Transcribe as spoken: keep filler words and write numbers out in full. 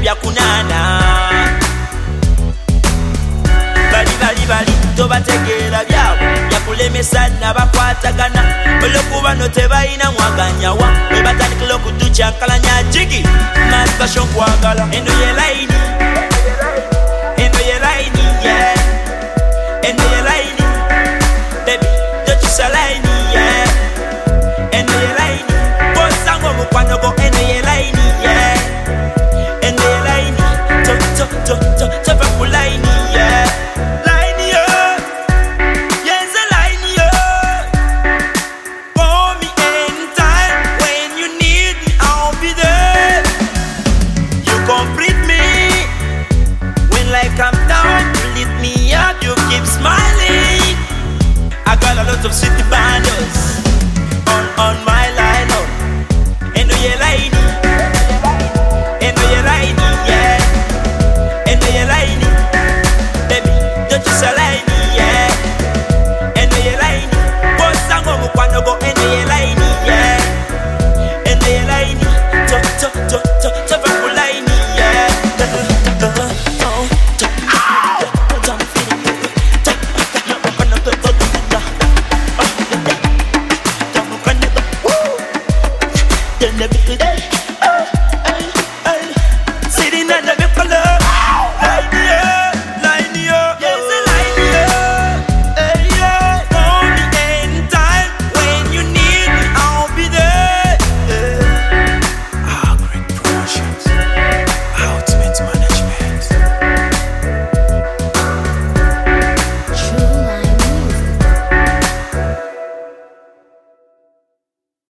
byakunana bali bali bali tobategeera byabo byakulemesa nabakwatagana olwokuba no tebalina mwaganyawa bwe batandikira okutucyankalanya jigi masikasho nkwagala eno ye laini eno ye laini yeah eno ye